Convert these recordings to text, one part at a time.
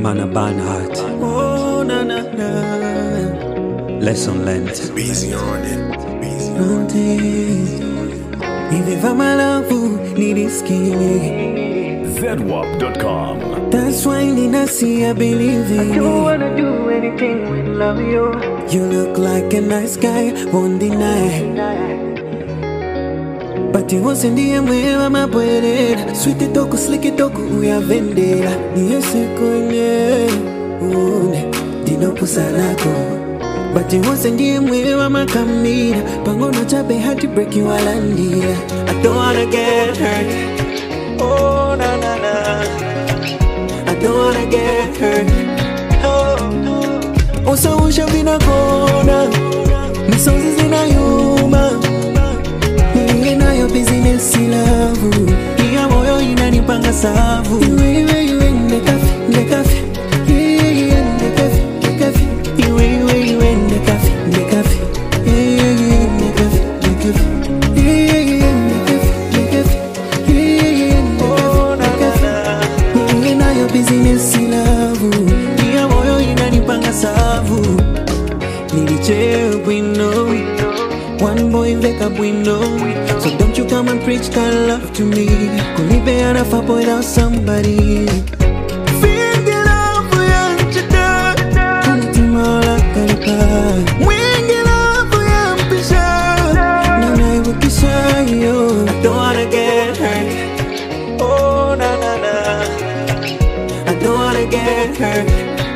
Man a Barnhart. Oh, na na na. Lesson learned. Busy on it. Busy on Non te viveva malavu nilisikie. ZWAP.com. That's why I believe in I don't wanna do anything with love you. You look like a nice guy, won't deny. But you won't send the way my bread. Sweet it toku, slick it toku, we are vendera. Yes, Dino Pusanako. But you won't send the way my camera. Pangono chabe had to break you all and I don't wanna get hurt. Oh, na na na. I don't wanna get hurt. Oh, so we shall be na corner. My songs is in a yuma. Na your business ilavu. Iya moyo inanipanga savu. Iwe in the cafe. Yeah, in the cafe. Iwe in the cafe. Yeah, in the cafe. Yeah, in the cafe. Yeah, in the cafe. Na your business ilavu. Iya moyo inanipanga savu. Niliche window. One boy wake up window. So don't you come and preach that love to me. Could be better if I point out somebody. Feel the love for you today. Tomorrow kalipa. When the love for you pisha. Nana I will pisha yo. I don't wanna get hurt. Oh na na na. I don't wanna get hurt.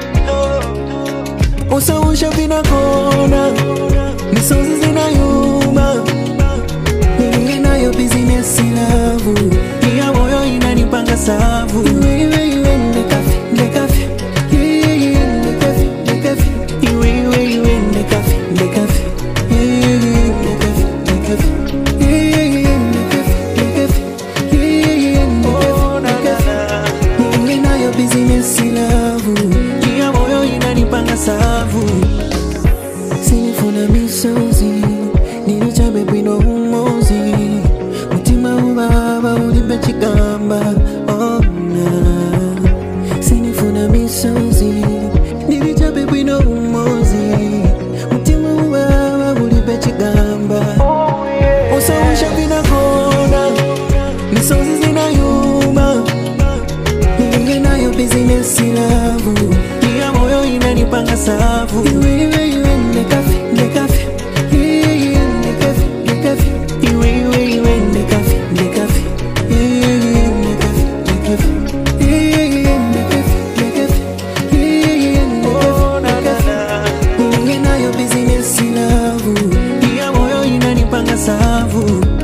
Oh so we shall be na corner. My songs is in a yuma. Nini na your business ilavu. Iya moyo inanipanga savu. Iwe in the cafe. Yeah, in the cafe. Iwe in the cafe. Yeah, in the cafe. Yeah, in the cafe. Yeah, in the cafe. Nini na your business ilavu. Iya moyo inanipanga savu. Sinifuna misozi nilichabe bwino umozi mutima ubaba ulibe chigamba oh na sinifuna misozi nilichabe bwino umozi mutima ubaba ulibe chigamba usawusha vina kona misozi zinayuma nilinge nayo business ilavu iya moyo inanipanga savu iwe in the cafe. Yeah, in the cafe. Iwe in the cafe. Yeah, in the cafe. Yeah, in the cafe. Yeah, in the cafe. Nilinge nayo business ilavu. Iya moyo inanipanga savu.